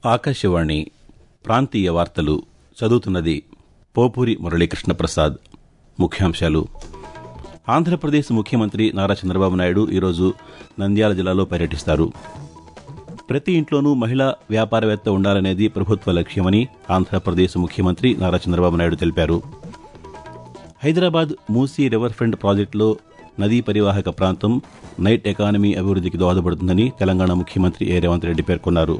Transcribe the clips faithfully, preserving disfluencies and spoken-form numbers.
ఆకాశవాణి ప్రాంతీయ వార్తలు చదువుతున్నది పోపూరి మురళీకృష్ణ ప్రసాద్. ముఖ్యాంశాలు. ఆంధ్రప్రదేశ్ ముఖ్యమంత్రి నారా చంద్రబాబు నాయుడు ఈరోజు నంద్యాల జిల్లాలో పర్యటిస్తారు. ప్రతి ఇంట్లోనూ మహిళా వ్యాపారవేత్త ఉండాలనేది ప్రభుత్వ లక్ష్యమని ఆంధ్రప్రదేశ్ ముఖ్యమంత్రి నారా చంద్రబాబు నాయుడు తెలిపారు. హైదరాబాద్ మూసీ రివర్ ఫ్రంట్ ప్రాజెక్టులో నదీ పరివాహక ప్రాంతం నైట్ ఎకానమీ అభివృద్ధికి దోహదపడుతుందని తెలంగాణ ముఖ్యమంత్రి ఏ రేవంత్ రెడ్డి పేర్కొన్నారు.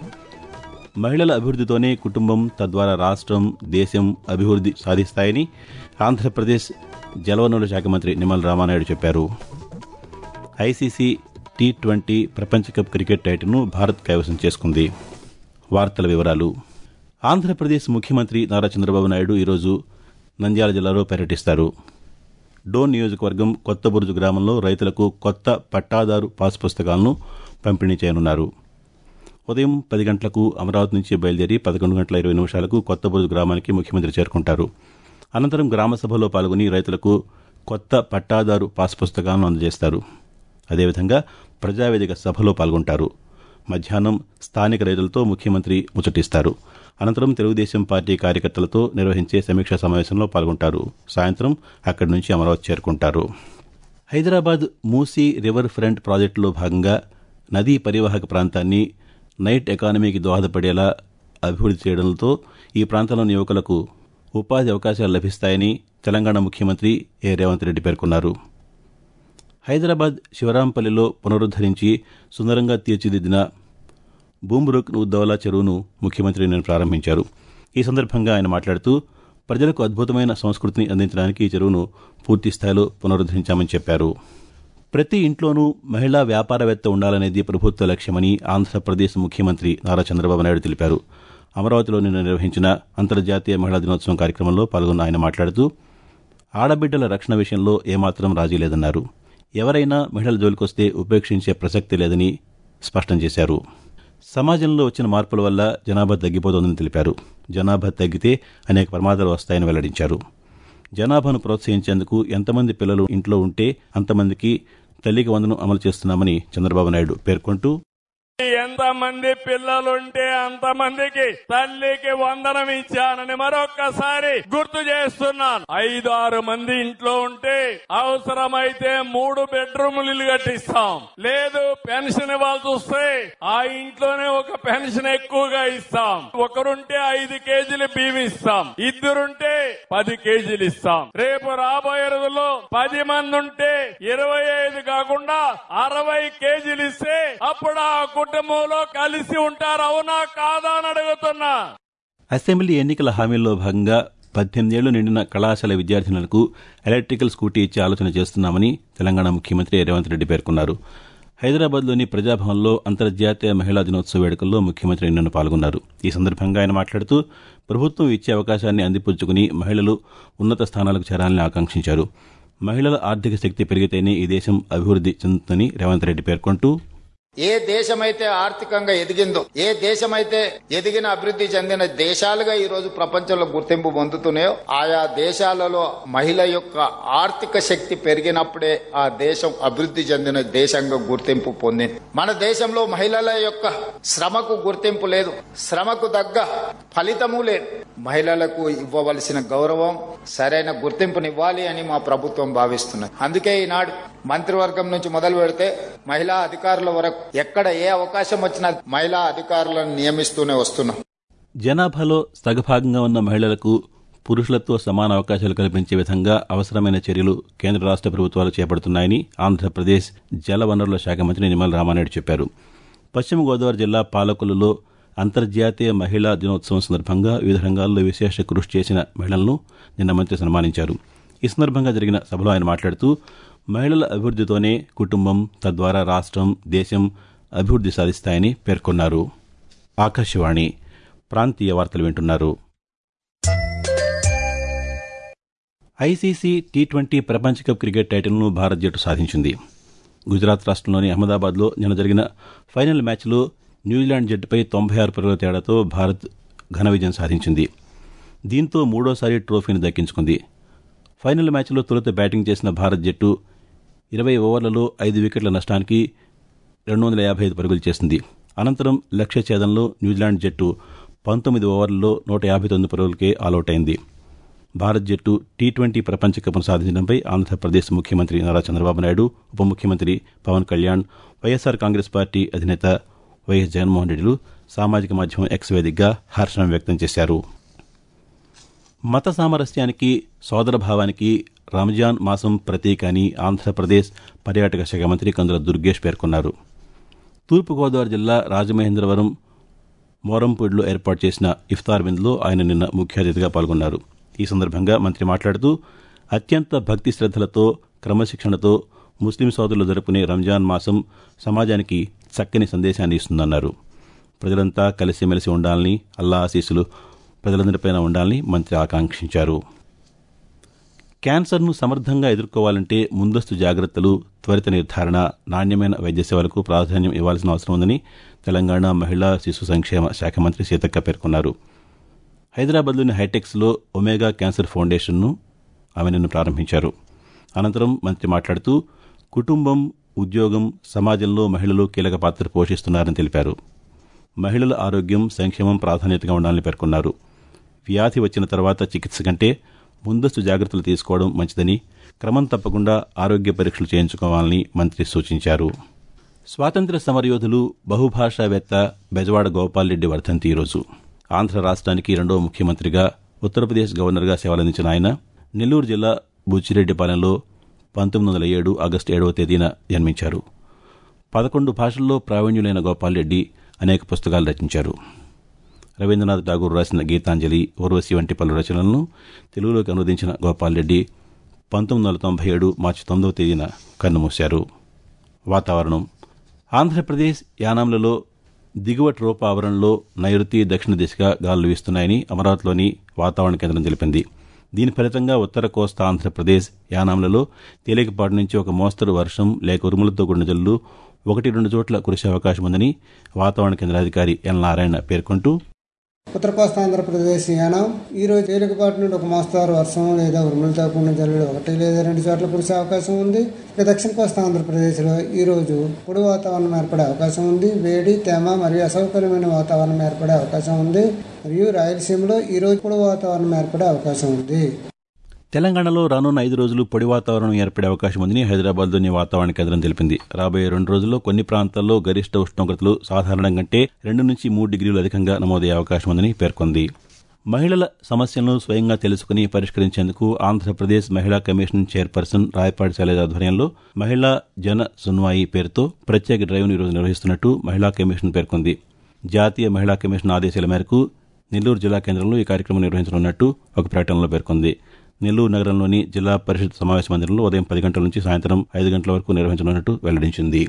మహిళల అభివృద్ధితోనే కుటుంబం, తద్వారా రాష్ట్రం, దేశం అభివృద్ధి సాధిస్తాయని ఆంధ్రప్రదేశ్ జలవనరుల శాఖ మంత్రి నిమ్మల రామానాయుడు చెప్పారు. ఐసీసీ టీ ట్వంటీ ప్రపంచ కప్ క్రికెట్ టైటిల్ను భారత్ కైవసం చేసుకుంది. వార్తల వివరాలు. ఆంధ్రప్రదేశ్ ముఖ్యమంత్రి నారా చంద్రబాబు నాయుడు ఈరోజు నంద్యాల జిల్లాలో పర్యటిస్తారు. డోన్ నియోజకవర్గం కొత్తబురుజు గ్రామంలో రైతులకు కొత్త పట్టాదారు పాస్ పుస్తకాలను పంపిణీ చేయనున్నారు. ఉదయం పది గంటలకు అమరావతి నుంచి బయలుదేరి పదకొండు గంటల ఇరవై నిమిషాలకు కొత్తబురుజు గ్రామానికి ముఖ్యమంత్రి చేరుకుంటారు. అనంతరం గ్రామ సభలో పాల్గొని రైతులకు కొత్త పట్టాదారు పాస్ పుస్తకాలను అందజేస్తారు. అదేవిధంగా ప్రజావేదిక సభలో పాల్గొంటారు. మధ్యాహ్నం స్థానిక రైతులతో ముఖ్యమంత్రి ముచ్చటిస్తారు. అనంతరం తెలుగుదేశం పార్టీ కార్యకర్తలతో నిర్వహించే సమీక్షా సమావేశంలో పాల్గొంటారు. సాయంత్రం అక్కడి నుంచి అమరావతి చేరుకుంటారు. హైదరాబాద్ మూసీ రివర్ ఫ్రంట్ ప్రాజెక్టులో భాగంగా నదీ పరివాహక ప్రాంతాన్ని నైట్ ఎకానమీకి దోహదపడేలా అభివృద్ధి చేయడంతో ఈ ప్రాంతంలోని యువకులకు ఉపాధి అవకాశాలు లభిస్తాయని తెలంగాణ ముఖ్యమంత్రి ఏ రేవంత్ రెడ్డి పేర్కొన్నారు. హైదరాబాద్ శివరాంపల్లిలో పునరుద్దరించి సుందరంగా తీర్చిదిద్దిన బూమ్రుక్ ఉద్దవలా చెరువును ముఖ్యమంత్రి నిన్న ప్రారంభించారు. ఈ సందర్భంగా ఆయన మాట్లాడుతూ ప్రజలకు అద్భుతమైన సంస్కృతిని అందించడానికి ఈ చెరువును పూర్తి స్థాయిలో పునరుద్దరించామని చెప్పారు. ప్రతి ఇంట్లోనూ మహిళా వ్యాపారవేత్త ఉండాలనేది ప్రభుత్వ లక్ష్యమని ఆంధ్రప్రదేశ్ ముఖ్యమంత్రి నారా చంద్రబాబు నాయుడు తెలిపారు. అమరావతిలో నిన్న నిర్వహించిన అంతర్జాతీయ మహిళా దినోత్సవం కార్యక్రమంలో పాల్గొన్న ఆయన మాట్లాడుతూ ఆడబిడ్డల రక్షణ విషయంలో ఏమాత్రం రాజీ లేదన్నారు. ఎవరైనా మహిళల జోలికొస్తే ఉపేక్షించే ప్రసక్తి లేదని స్పష్టం చేశారు. సమాజంలో వచ్చిన మార్పుల వల్ల జనాభా తగ్గిపోతోందని తెలిపారు. జనాభా తగ్గితే అనేక ప్రమాదాలు వస్తాయని వెల్లడించారు. జనాభాను ప్రోత్సహించేందుకు ఎంతమంది పిల్లలు ఇంట్లో ఉంటే అంతమందికి తల్లికి వందనం అమలు చేస్తున్నామని చంద్రబాబు నాయుడు పేర్కొంటూ ఎంతమంది పిల్లలుంటే అంతమందికి తల్లికి వందనం ఇచ్చానని మరొక్కసారి గుర్తు చేస్తున్నాను. ఐదు ఆరు మంది ఇంట్లో ఉంటే అవసరమైతే మూడు బెడ్రూములు ఇల్లు కట్టిస్తాం. లేదు పెన్షన్ ఇవ్వాల్సి వస్తే ఆ ఇంట్లోనే ఒక పెన్షన్ ఎక్కువగా ఇస్తాం. ఒకరుంటే ఐదు కేజీలు బియ్యం ఇస్తాం. ఇద్దరుంటే పది కేజీలు ఇస్తాం. రేపు రాబోయే రోజుల్లో పది మంది ఉంటే ఇరవై ఐదు కాకుండా అరవై కేజీలు ఇస్తే అప్పుడు ఆ కుటుంబంలో కలిసి ఉంటారు. అవునా కాదా అని అడుగుతున్నా. అసెంబ్లీ ఎన్నికల హామీల్లో భాగంగా పద్దెనిమిదేళ్లు నిండిన కళాశాల విద్యార్థినులకు ఎలక్ట్రికల్ స్కూటీ ఇచ్చే ఆలోచన చేస్తున్నామని తెలంగాణ ముఖ్యమంత్రి రేవంత్ రెడ్డి పేర్కొన్నారు. హైదరాబాద్లోని ప్రజాభవన్లో అంతర్జాతీయ మహిళా దినోత్సవ వేడుకల్లో ముఖ్యమంత్రి నిన్న పాల్గొన్నారు. ఈ సందర్భంగా ఆయన మాట్లాడుతూ ప్రభుత్వం ఇచ్చే అవకాశాన్ని అందిపుచ్చుకుని మహిళలు ఉన్నత స్థానాలకు చేరాలని ఆకాంక్షించారు. మహిళల ఆర్థిక శక్తి పెరిగితేనే ఈ దేశం అభివృద్ధి చెందుతుందని రేవంత్ రెడ్డి పేర్కొంటూ ఏ దేశమైతే ఆర్థికంగా ఎదిగిందో, ఏ దేశమైతే ఎదిగిన అభివృద్ధి చెందిన దేశాలుగా ఈ రోజు ప్రపంచంలో గుర్తింపు పొందుతున్నాయో ఆయా దేశాలలో మహిళ యొక్క ఆర్థిక శక్తి పెరిగినప్పుడే ఆ దేశం అభివృద్ధి చెందిన దేశంగా గుర్తింపు పొందింది. మన దేశంలో మహిళల యొక్క శ్రమకు గుర్తింపు లేదు, శ్రమకు తగ్గ ఫలితము లేదు. మహిళలకు ఇవ్వవలసిన గౌరవం, సరైన గుర్తింపునివ్వాలి అని మా ప్రభుత్వం భావిస్తున్నది. అందుకే ఈనాడు మంత్రివర్గం నుంచి మొదలు పెడితే మహిళా అధికారుల వరకు ఎక్కడ ఏ అవకాశం వచ్చినా మహిళా అధికారులను నియమిస్తూనే వస్తున్నాం. జనాభాలో సగభాగంగా ఉన్న మహిళలకు పురుషులతో సమాన అవకాశాలు కల్పించే విధంగా అవసరమైన చర్యలు కేంద్ర రాష్ట్ర ప్రభుత్వాలు చేపడుతున్నాయని ఆంధ్రప్రదేశ్ జలవనరుల శాఖ మంత్రి నిమ్మల రామానాయుడు చెప్పారు. పశ్చిమ గోదావరి జిల్లా పాలకొల్లులో అంతర్జాతీయ మహిళా దినోత్సవం సందర్భంగా వివిధ రంగాల్లో విశేష కృషి చేసిన మహిళలను నిన్న మంత్రి సన్మానించారు. ఈ సందర్భంగా జరిగిన సభలో ఆయన మాట్లాడుతూ మహిళల అభివృద్ధితోనే కుటుంబం, తద్వారా రాష్ట్రం, దేశం అభివృద్ధి సాధిస్తాయని పేర్కొన్నారు. ఆకాశవాణి ప్రాంతీయ వార్తలు వింటున్నారు. ఐసీసీ టీ ట్వంటీ ప్రపంచ కప్ క్రికెట్ టైటిల్ను భారత్ జట్టు సాధించింది. గుజరాత్ రాష్ట్రంలోని అహ్మదాబాద్లో నిన్న జరిగిన ఫైనల్ మ్యాచ్లో న్యూజిలాండ్ జట్టుపై తొంభై ఆరు పరుగుల తేడాతో భారత్ ఘన విజయం సాధించింది. దీంతో మూడోసారి ట్రోఫీని దక్కించుకుంది. ఫైనల్ మ్యాచ్లో తొలుత బ్యాటింగ్ చేసిన భారత్ జట్టు ఇరవై ఓవర్లలో ఐదు వికెట్ల నష్టానికి రెండు వందల యాభై ఐదు పరుగులు చేసింది. అనంతరం లక్ష్య ఛేదంలో న్యూజిలాండ్ జట్టు పంతొమ్మిది ఓవర్లలో నూట యాభై తొమ్మిది పరుగులకే ఆలౌట్ అయింది. భారత్ జట్టు టీ ట్వంటీ ప్రపంచ కప్ను సాధించడంపై ఆంధ్రప్రదేశ్ ముఖ్యమంత్రి నారా చంద్రబాబు నాయుడు, ఉప ముఖ్యమంత్రి పవన్ కళ్యాణ్, వైఎస్సార్ కాంగ్రెస్ పార్టీ అధినేత వైఎస్ జగన్మోహన్ రెడ్డిలు సామాజిక మాధ్యమం ఎక్స్ వేదికగా హర్షం వ్యక్తం చేశారు. మత సామరస్యానికి, సోదరభావానికి రంజాన్ మాసం ప్రతీక అని ఆంధ్రప్రదేశ్ పర్యాటక శాఖ మంత్రి కందుల దుర్గేష్ పేర్కొన్నారు. తూర్పుగోదావరి జిల్లా రాజమహేంద్రవరం మోరంపూడిలో ఏర్పాటు చేసిన ఇఫ్తార్ విందులో ఆయన నిన్న ముఖ్య అతిథిగా పాల్గొన్నారు. ఈ సందర్భంగా మంత్రి మాట్లాడుతూ అత్యంత భక్తి శ్రద్దలతో, క్రమశిక్షణతో ముస్లిం సోదరులు జరుపుకునే రంజాన్ మాసం సమాజానికి చక్కని సందేశాన్ని ఇస్తుందన్నారు. ప్రజలంతా కలిసిమెలిసి ఉండాలని, అల్లా ఆశీస్సులు ప్రజలందరిపైన ఉండాలని మంత్రి ఆకాంక్షించారు. క్యాన్సర్ను సమర్థంగా ఎదుర్కోవాలంటే ముందస్తు జాగ్రత్తలు, త్వరిత నిర్ధారణ, నాణ్యమైన వైద్య సేవలకు ప్రాధాన్యం ఇవ్వాల్సిన అవసరం ఉందని తెలంగాణ మహిళా శిశు సంక్షేమ శాఖ మంత్రి సీతక్క పేర్కొన్నారు. హైదరాబాద్లోని హైటెక్స్లో ఒమేగా క్యాన్సర్ ఫౌండేషన్ను ఆమె నిన్న ప్రారంభించారు. అనంతరం మంత్రి మాట్లాడుతూ కుటుంబం, ఉద్యోగం, సమాజంలో మహిళలు కీలక పాత్ర పోషిస్తున్నారని తెలిపారు. మహిళల ఆరోగ్యం, సంక్షేమం ప్రాధాన్యతగా ఉండాలని పేర్కొన్నారు. వ్యాధి వచ్చిన తర్వాత చికిత్స కంటే ముందస్తు జాగ్రత్తలు తీసుకోవడం మంచిదని, క్రమం తప్పకుండా ఆరోగ్య పరీక్షలు చేయించుకోవాలని మంత్రి సూచించారు. స్వాతంత్ర్య సమరయోధులు, బహుభాషావేత్త బెజవాడ గోపాల్ రెడ్డి వర్ధంతి ఈరోజు. ఆంధ్ర రాష్ట్రానికి రెండవ ముఖ్యమంత్రిగా, ఉత్తరప్రదేశ్ గవర్నర్గా సేవలందించిన ఆయన నెల్లూరు జిల్లా బుచ్చిరెడ్డిపాలెంలో పంతొమ్మిది వందల ఏడు ఆగస్టు ఏడవ తేదీన జన్మించారు. పదకొండు భాషల్లో ప్రావీణ్యులైన గోపాల్ రెడ్డి అనేక పుస్తకాలు రచించారు. రవీంద్రనాథ్ ఠాగూర్ రాసిన గీతాంజలి, ఊర్వశి వంటి పలు రచనలను తెలుగులోకి అనువదించిన గోపాల్ రెడ్డి పంతొమ్మిది వందల తొంభై ఏడు మార్చి తొమ్మిదవ తేదీన కన్నుమూశారు. వాతావరణం. ఆంధ్రప్రదేశ్, యానాంలలో దిగువ ట్రోపా ఆవరణలో నైరుతి, దక్షిణ దిశగా గాలులు వీస్తున్నాయని అమరావతిలోని వాతావరణ కేంద్రం తెలిపింది. దీని ఫలితంగా ఉత్తర కోస్తా ఆంధ్రప్రదేశ్, యానాంలలో తేలికపాటి నుంచి ఒక మోస్తరు వర్షం లేక ఉరుములతో కూడిన జల్లులు ఒకటి రెండు చోట్ల కురిసే అవకాశం ఉందని వాతావరణ కేంద్రాధికారి ఎల్ నారాయణ పేర్కొంటూ, ఉత్తర కోస్తా ఆంధ్రప్రదేశ్, యానాం ఈ రోజు తేలికపాటి నుండి ఒక మోస్తరు వర్షం లేదా ఉరుములతో కూడిన జల్లులు ఒకటి లేదా రెండు చోట్ల కురిసే అవకాశం ఉంది. ఇక దక్షిణ కోస్తా ఆంధ్రప్రదేశ్లో ఈ రోజు పొడి వాతావరణం ఏర్పడే అవకాశం ఉంది. వేడి, తేమ మరియు అసౌకర్యమైన వాతావరణం ఏర్పడే అవకాశం ఉంది. మరియు రాయలసీమలో ఈ రోజు పొడి వాతావరణం ఏర్పడే అవకాశం ఉంది. తెలంగాణలో రానున్న ఐదు రోజులు పొడి వాతావరణం ఏర్పడే అవకాశం ఉందని హైదరాబాద్లోని వాతావరణ కేంద్రం తెలిపింది. రాబోయే రెండు రోజుల్లో కొన్ని ప్రాంతాల్లో గరిష్ట ఉష్ణోగ్రతలు సాధారణం కంటే రెండు నుంచి మూడు డిగ్రీలు అధికంగా నమోదయ్యే అవకాశం ఉందని పేర్కొంది. మహిళల సమస్యలను స్వయంగా తెలుసుకుని పరిష్కరించేందుకు ఆంధ్రప్రదేశ్ మహిళా కమిషన్ చైర్పర్సన్ రాయపాటి శైలజ ఆధ్వర్యంలో మహిళా జన సున్వాయి పేరుతో ప్రత్యేక డ్రైవ్ను ఈరోజు నిర్వహిస్తున్నట్టు మహిళా కమిషన్ పేర్కొంది. జాతీయ మహిళా కమిషన్ ఆదేశాల మేరకు నెల్లూరు జిల్లా కేంద్రంలో ఈ కార్యక్రమం నిర్వహించనున్నట్టు ఒక ప్రకటనలో పేర్కొంది. నెల్లూరు నగరంలోని జిల్లా పరిషత్ సమావేశ మందిరంలో ఉదయం పది గంటల నుంచి సాయంత్రం ఐదు గంటల వరకు నిర్వహించనున్నట్టు వెల్లడించింది.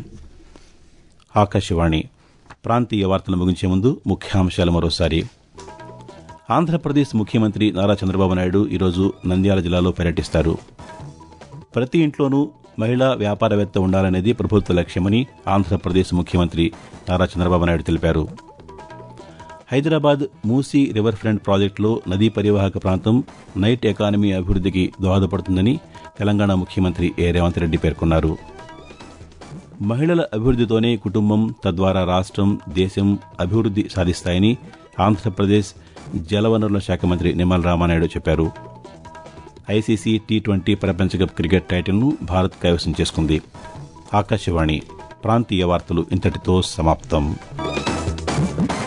ఆకాశవాణి ప్రాంతీయ వార్తలు ముగించే ముందు ముఖ్యాంశాలు మరోసారి. ఆంధ్రప్రదేశ్ ముఖ్యమంత్రి నారా చంద్రబాబు నాయుడు ఈరోజు నంద్యాల జిల్లాలో పర్యటిస్తారు. ప్రతి ఇంట్లోనూ మహిళా వ్యాపారవేత్త ఉండాలనేది ప్రభుత్వ లక్ష్యమని ఆంధ్రప్రదేశ్ ముఖ్యమంత్రి నారా చంద్రబాబు నాయుడు తెలిపారు. హైదరాబాద్ మూసీ రివర్ ఫ్రంట్ ప్రాజెక్టులో నదీ పరివాహక ప్రాంతం నైట్ ఎకానమీ అభివృద్ధికి దోహదపడుతుందని తెలంగాణ ముఖ్యమంత్రి ఏ రేవంత్ రెడ్డి పేర్కొన్నారు. మహిళల అభివృద్ధితోనే కుటుంబం, తద్వారా రాష్ట్రం, దేశం అభివృద్ధి సాధిస్తాయని ఆంధ్రప్రదేశ్ జలవనరుల శాఖ మంత్రి నిమ్మల రామానాయుడు చెప్పారు. ఐసీసీ టీ ట్వంటీ ప్రపంచ కప్ క్రికెట్ టైటిల్ను భారత్ కైవసం చేసుకుంది. ఆకాశవాణి ప్రాంతీయ వార్తలు ఇంతటితో సమాప్తం.